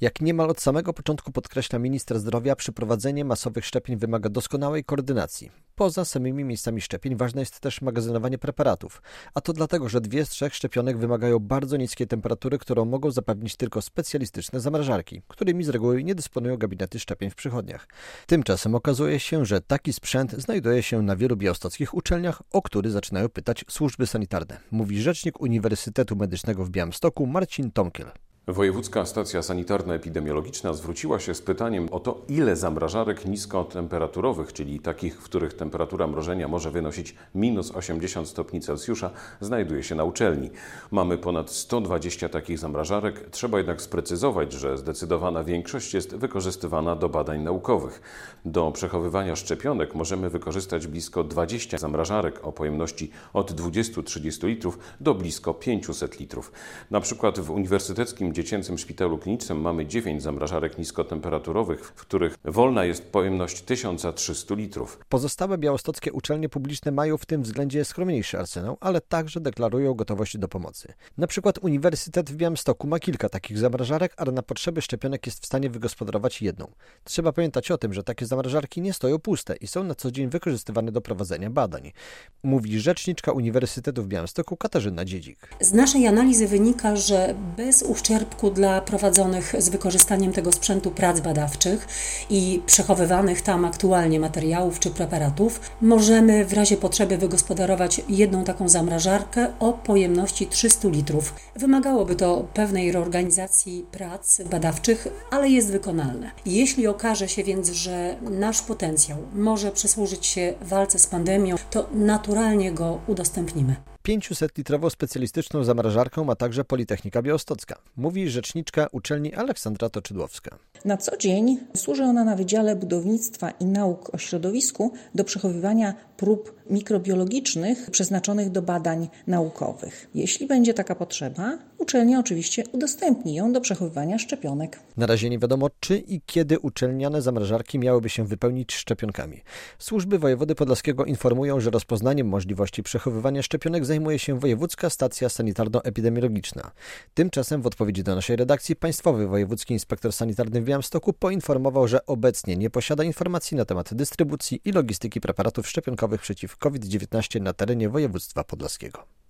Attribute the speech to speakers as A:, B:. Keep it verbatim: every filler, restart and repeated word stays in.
A: Jak niemal od samego początku podkreśla minister zdrowia, przeprowadzenie masowych szczepień wymaga doskonałej koordynacji. Poza samymi miejscami szczepień ważne jest też magazynowanie preparatów, a to dlatego, że dwie z trzech szczepionek wymagają bardzo niskiej temperatury, którą mogą zapewnić tylko specjalistyczne zamrażarki, którymi z reguły nie dysponują gabinety szczepień w przychodniach. Tymczasem okazuje się, że taki sprzęt znajduje się na wielu białostockich uczelniach, o który zaczynają pytać służby sanitarne, mówi rzecznik Uniwersytetu Medycznego w Białymstoku Marcin Tomkiel.
B: Wojewódzka Stacja Sanitarno-Epidemiologiczna zwróciła się z pytaniem o to, ile zamrażarek niskotemperaturowych, czyli takich, w których temperatura mrożenia może wynosić minus osiemdziesiąt stopni Celsjusza, znajduje się na uczelni. Mamy ponad sto dwadzieścia takich zamrażarek, trzeba jednak sprecyzować, że zdecydowana większość jest wykorzystywana do badań naukowych. Do przechowywania szczepionek możemy wykorzystać blisko dwadzieścia zamrażarek o pojemności od dwudziestu do trzydziestu litrów do blisko pięciuset litrów. Na przykład w Uniwersyteckim Dziecięcym Szpitalu Klinicznym mamy dziewięć zamrażarek niskotemperaturowych, w których wolna jest pojemność tysiąc trzysta litrów.
A: Pozostałe białostockie uczelnie publiczne mają w tym względzie skromniejszy arsenał, ale także deklarują gotowość do pomocy. Na przykład Uniwersytet w Białymstoku ma kilka takich zamrażarek, ale na potrzeby szczepionek jest w stanie wygospodarować jedną. Trzeba pamiętać o tym, że takie zamrażarki nie stoją puste i są na co dzień wykorzystywane do prowadzenia badań, mówi rzeczniczka Uniwersytetu w Białymstoku Katarzyna Dziedzik.
C: Z naszej analizy wynika, że bez uszczerbku dla prowadzonych z wykorzystaniem tego sprzętu prac badawczych i przechowywanych tam aktualnie materiałów czy preparatów, możemy w razie potrzeby wygospodarować jedną taką zamrażarkę o pojemności trzysta litrów. Wymagałoby to pewnej reorganizacji prac badawczych, ale jest wykonalne. Jeśli okaże się więc, że nasz potencjał może przysłużyć się walce z pandemią, to naturalnie go udostępnimy.
A: pięciusetlitrową specjalistyczną zamrażarkę ma także Politechnika Białostocka, mówi rzeczniczka uczelni Aleksandra Toczydłowska.
D: Na co dzień służy ona na Wydziale Budownictwa i Nauk o Środowisku do przechowywania prób mikrobiologicznych przeznaczonych do badań naukowych. Jeśli będzie taka potrzeba, uczelnia oczywiście udostępni ją do przechowywania szczepionek.
A: Na razie nie wiadomo, czy i kiedy uczelniane zamrażarki miałyby się wypełnić szczepionkami. Służby wojewody podlaskiego informują, że rozpoznaniem możliwości przechowywania szczepionek zajmuje się Wojewódzka Stacja Sanitarno-Epidemiologiczna. Tymczasem w odpowiedzi do naszej redakcji Państwowy Wojewódzki Inspektor Sanitarny w Białymstoku poinformował, że obecnie nie posiada informacji na temat dystrybucji i logistyki preparatów szczepionkowych przeciw COVID dziewiętnaście na terenie województwa podlaskiego.